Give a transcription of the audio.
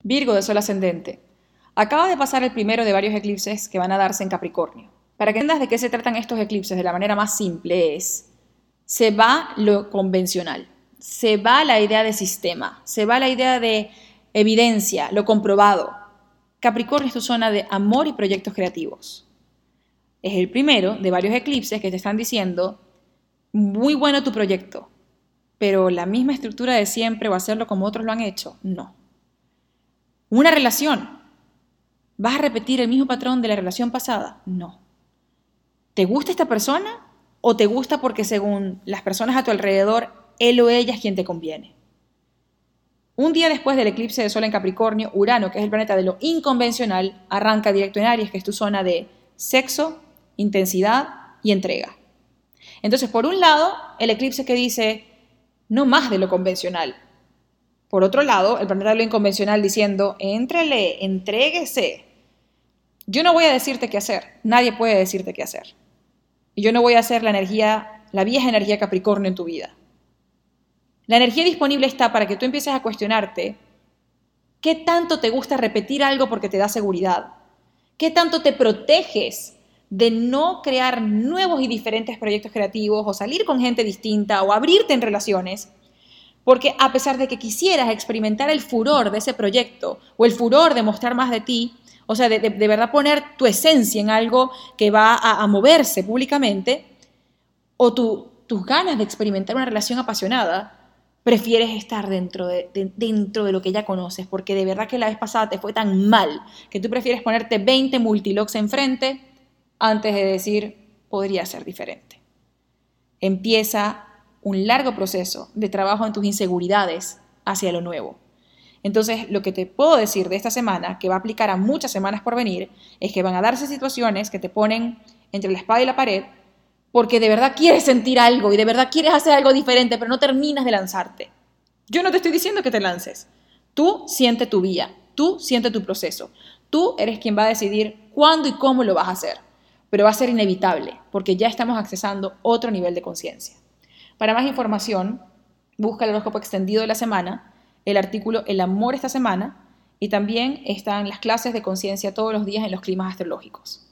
Virgo de Sol ascendente. Acaba de pasar el primero de varios eclipses que van a darse en Capricornio. Para que entiendas de qué se tratan estos eclipses de la manera más simple se va lo convencional, se va la idea de sistema, se va la idea de evidencia, lo comprobado. Capricornio es tu zona de amor y proyectos creativos. Es el primero de varios eclipses que te están diciendo, muy bueno tu proyecto, pero la misma estructura de siempre o hacerlo como otros lo han hecho, no. Una relación. ¿Vas a repetir el mismo patrón de la relación pasada? No. ¿Te gusta esta persona o te gusta porque según las personas a tu alrededor, él o ella es quien te conviene? Un día después del eclipse de Sol en Capricornio, Urano, que es el planeta de lo inconvencional, arranca directo en Aries, que es tu zona de sexo, intensidad y entrega. Entonces, por un lado, el eclipse que dice, no más de lo convencional. Por otro lado, el planeta de lo inconvencional diciendo, éntrele, entréguese. Yo no voy a decirte qué hacer, nadie puede decirte qué hacer. Y yo no voy a hacer la vieja energía Capricornio en tu vida. La energía disponible está para que tú empieces a cuestionarte qué tanto te gusta repetir algo porque te da seguridad, qué tanto te proteges de no crear nuevos y diferentes proyectos creativos o salir con gente distinta o abrirte en relaciones, porque a pesar de que quisieras experimentar el furor de ese proyecto o el furor de mostrar más de ti, o sea, de verdad poner tu esencia en algo que va a moverse públicamente, o tus ganas de experimentar una relación apasionada, prefieres estar dentro de lo que ya conoces, porque de verdad que la vez pasada te fue tan mal que tú prefieres ponerte 20 multilogs enfrente antes de decir, podría ser diferente. Empieza un largo proceso de trabajo en tus inseguridades hacia lo nuevo. Entonces, lo que te puedo decir de esta semana, que va a aplicar a muchas semanas por venir, es que van a darse situaciones que te ponen entre la espada y la pared, porque de verdad quieres sentir algo y de verdad quieres hacer algo diferente, pero no terminas de lanzarte. Yo no te estoy diciendo que te lances. Tú siente tu vía, tú siente tu proceso. Tú eres quien va a decidir cuándo y cómo lo vas a hacer, pero va a ser inevitable, porque ya estamos accesando otro nivel de conciencia. Para más información, busca el horóscopo extendido de la semana, el artículo El amor esta semana, y también están las clases de conciencia todos los días en los climas astrológicos.